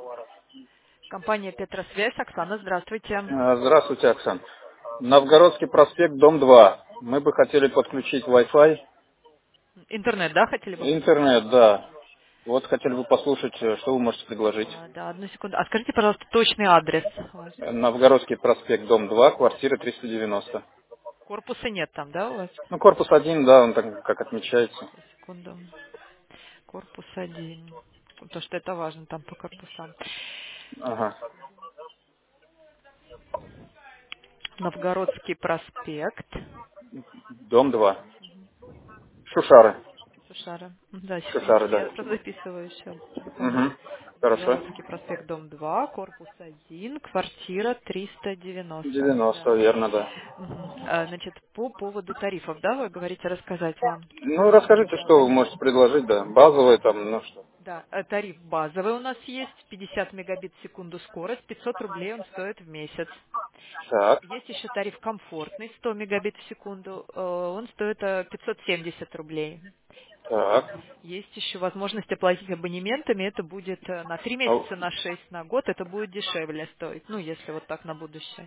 Компания Петросвязь. Оксана, здравствуйте. Здравствуйте, Оксан. Новгородский проспект, дом 2. Мы бы хотели подключить Wi-Fi. Интернет, да, хотели бы подключить? Интернет, да. Вот хотели бы послушать, что вы можете предложить. Да, одну секунду. А скажите, пожалуйста, точный адрес ваш. Новгородский проспект, дом 2, квартира 390. Корпуса нет там, да, у вас? Ну, корпус 1, да, он так как отмечается. Сейчас, секунду. Корпус 1. Потому что это важно там по корпусам. Ага. Новгородский проспект. Дом 2. Шушары. Сушара. Да, Шушары, секундочку, я да. записываю еще. Запомнила. Угу. Хорошо. Новгородский проспект, дом 2, корпус 1, квартира 390. Да. 90, верно, да. Мгм. Значит, по поводу тарифов, да, вы говорите рассказать вам? Ну, расскажите, Да, что вы можете предложить, да. Базовое там, ну что. да, тариф базовый у нас есть, 50 мегабит в секунду скорость, 500 рублей он стоит в месяц. Так, Есть еще тариф комфортный, 100 мегабит в секунду, он стоит 570 рублей. так. Есть еще возможность оплатить абонементами, это будет на 3 месяца, на 6, на год, это будет дешевле стоить, ну, если вот так на будущее.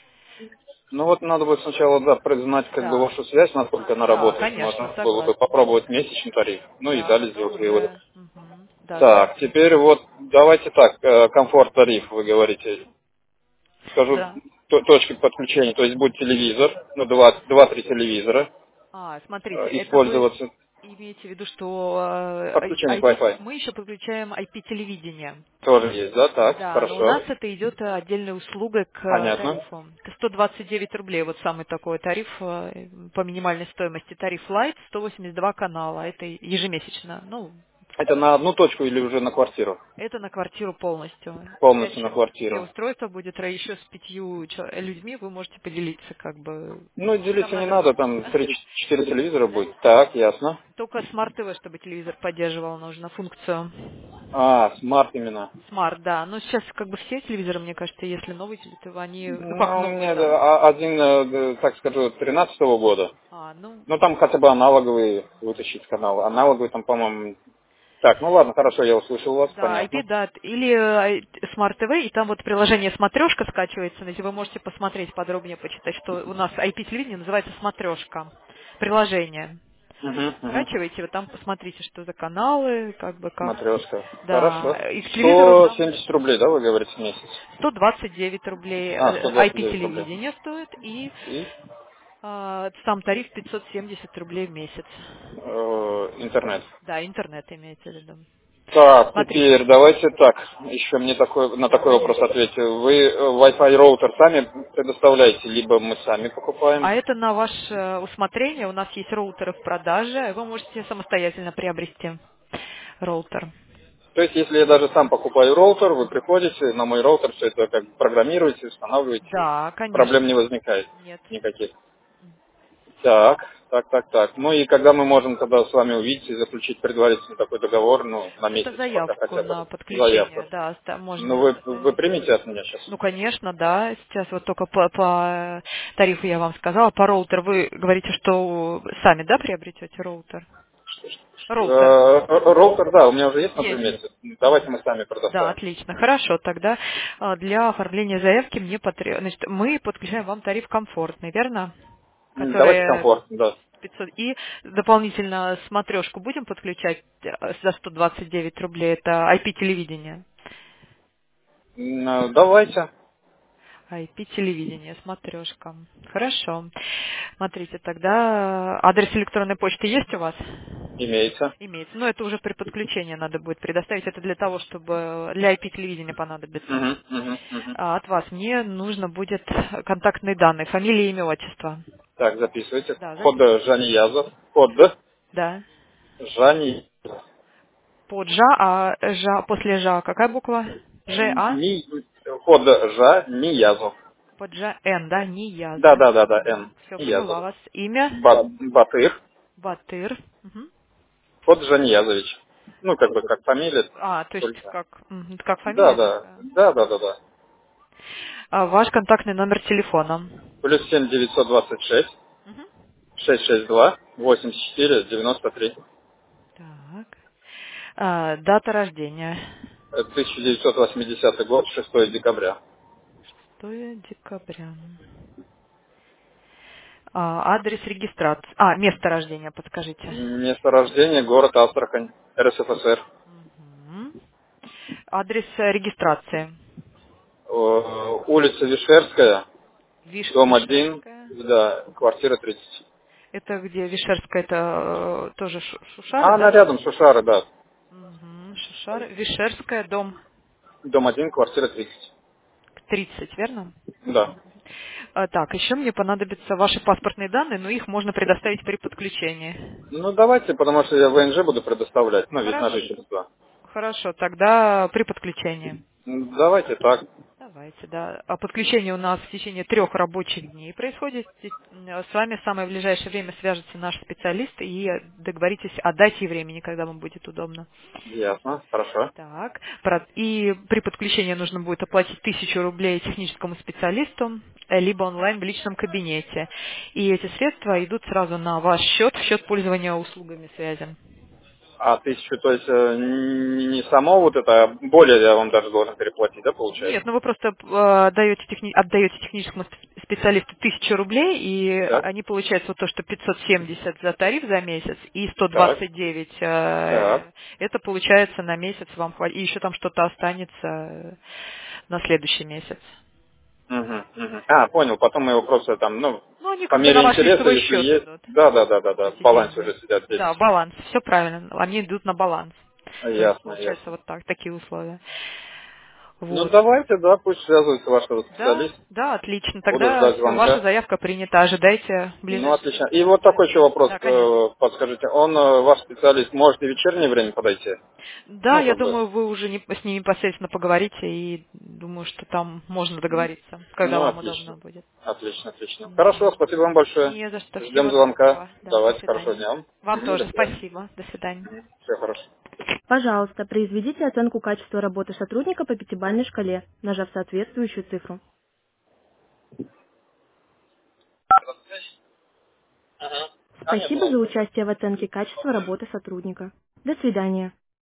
Ну вот надо будет сначала, да, признать как бы Да, вашу связь, насколько она да, работает. конечно, Можно было бы согласна. попробовать месячный тариф, ну и Да, далее потом сделать выводы. уже, мгм, да, Так, теперь вот давайте так, комфорт тариф, вы говорите. Скажу да. точки подключения, то есть будет телевизор, ну два-три телевизора, Смотрите, это вы использоваться имеете в виду, что подключение к IP, Wi-Fi. мы еще подключаем IP-телевидение. Тоже есть, да, так, Да, но у хорошо, нас это идет отдельной услугой к понятно. тарифу. Это 129 рублей, вот самый такой тариф по минимальной стоимости. Тариф Light, 182 канала, это ежемесячно. Ну, Это на одну точку или уже на квартиру? это на квартиру полностью. Полностью на Горячее все квартиру. устройства будет еще с 5 людьми, вы можете поделиться, как бы. Ну, Там делиться не надо надо, будет. там три-четыре телевизора будет. Так, ясно. Только Smart TV, чтобы телевизор поддерживал, нужно функцию. Смарт именно. Smart, да. Но сейчас как бы все телевизоры, мне кажется, если новые телевизоры, они, ну как Ну, у новые, меня да. один, так скажу, 13-го года. Ну, Ну, там хотя бы аналоговые вытащить каналы. Аналоговые там, по-моему... Так, ну ладно, хорошо, я услышал вас, да, IP, понятно. да, или Smart TV, и там вот приложение «Смотрешка» скачивается, если вы можете посмотреть подробнее, почитать, что у нас IP-телевидение называется «Смотрешка», приложение. Угу. Скачивайте, вы там посмотрите, что за каналы, как бы как. Матрешка. Хорошо. Да, и к телевизору там 170 рублей, да, вы говорите, в месяц? 129 рублей 129 рублей. IP-телевидение стоит, и И сам тариф 570 рублей в месяц. интернет. Да, интернет имеется в виду. Так, Смотрите, теперь давайте так, еще мне на да, такой вопрос конечно. ответьте. Вы Wi-Fi роутер сами предоставляете, либо мы сами покупаем? А это на ваше усмотрение. У нас есть роутеры в продаже, и вы можете самостоятельно приобрести роутер. То есть, если я даже сам покупаю роутер, вы приходите на мой роутер, все это как программируете, устанавливаете, Да, проблем конечно. не возникает Нет. никаких. Так, так. Ну и когда мы можем тогда с вами увидеть и заключить предварительный такой договор, ну, на Это месяц пока заявку хотя бы, на заявку. подключение, да, Ну, можно вы составить. примете от меня сейчас? Ну, конечно, да. Сейчас вот только по тарифу я вам сказала. По роутер вы говорите, что сами, да, приобретете роутер? Роутер. Роутер, да, у меня уже есть на Есть. примете. Давайте Ага. мы сами Да, предоставим. отлично. Хорошо. Тогда для оформления заявки мне потребуется... Значит, мы подключаем вам тариф комфортный, верно? Давайте Который комфорт, да. 500. И дополнительно смотрешку будем подключать за 129 рублей. Это IP-телевидение. Давайте. IP-телевидение, смотрешка. Хорошо. Смотрите, тогда адрес электронной почты есть у вас? Имеется. Имеется. Но это уже при подключении надо будет предоставить. Это для того, чтобы для IP-телевидения понадобится. Мгм. От вас мне нужно будет контактные данные, фамилия, имя, отчество. Так, записывайте. Да, Код записывайте. Жаниязов. Код Да. Жани. Под жа, после жа какая буква? ЖА? Ни, код Жаниязов. Под жа Н, да? Да, Ниязов. да, да, да, Н. Все, поняла Ниязов. вас. Имя? Батыр. Батыр. Мгм. Код Жаниязович. Ну, как бы, как фамилия. То есть Только. как Да, фамилия да, такая? да. Ваш контактный номер телефона. Плюс 7 926 Мгм. 662 84 93. Так. Дата рождения. Это 1980 год, 6 декабря. 6 декабря. Адрес регистрации. Место рождения, подскажите. Место рождения, город Астрахань, РСФСР. Мгм. Адрес регистрации. Улица Вишерская, дом 1, Вишерская. да, квартира 30. Это где Вишерская? Это тоже Шушары, А она да? рядом, Шушары, да. Угу. Шушары. Вишерская, дом Дом 1, квартира 30. 30, верно? Да. Так, еще мне понадобятся ваши паспортные данные, но их можно предоставить при подключении. Ну давайте, потому что я ВНЖ буду предоставлять, ну, вид на Хорошо. жительство. Хорошо, тогда при подключении. Давайте так. Давайте, да. Подключение у нас в течение 3 рабочих дней происходит. С вами в самое ближайшее время свяжется наш специалист и договоритесь о дате и времени, когда вам будет удобно. Ясно, хорошо. Так, и при подключении нужно будет оплатить 1000 рублей техническому специалисту, либо онлайн в личном кабинете. И эти средства идут сразу на ваш счет, в счет пользования услугами связи. А 1000, то есть не само вот это, а более я вам даже должен переплатить, да, получается? Нет, ну вы просто отдаете техническому специалисту 1000 рублей, и Так, они получают вот то, что 570 за тариф за месяц, и так, 129 так. это получается на месяц вам хватит, и еще там что-то останется на следующий месяц. Мгм, мгм. А, понял, потом мы его просто там, ну, Ну, они по как бы на мере ваш интереса, листовой если счет есть. идут, Да, да, да, да, да, в эти балансе деньги. уже сидят Да, здесь. баланс, все правильно, они идут на баланс. То есть Ясно, получается ясно. вот так, такие условия. Ну Вот. давайте, да, пусть связывается ваш Да, специалист. да, отлично. Буду Тогда ждать все, ваша звонка. заявка принята. Ожидайте в Ну, ближайшее отлично. время И вот такой еще специалиста. вопрос, Да, конечно. подскажите. Он, ваш специалист, может и в вечернее время подойти? Да, Ну, я как бы, думаю, вы уже с ними непосредственно поговорите, и думаю, что там можно договориться, когда ну, вам удобно отлично. будет. Отлично, отлично. Хорошо, Да. спасибо вам большое. Не за что. Ждем Всего звонка. доброго. Да, до Давайте, хорошего свидания. дня вам. Вам Мгм, до тоже свидания. спасибо. До свидания. Всего хорошего. Пожалуйста, произведите оценку качества работы сотрудника по пятибалльной шкале, нажав соответствующую цифру. Ага. А, нет, Спасибо за ладно. участие в оценке качества работы сотрудника. До свидания.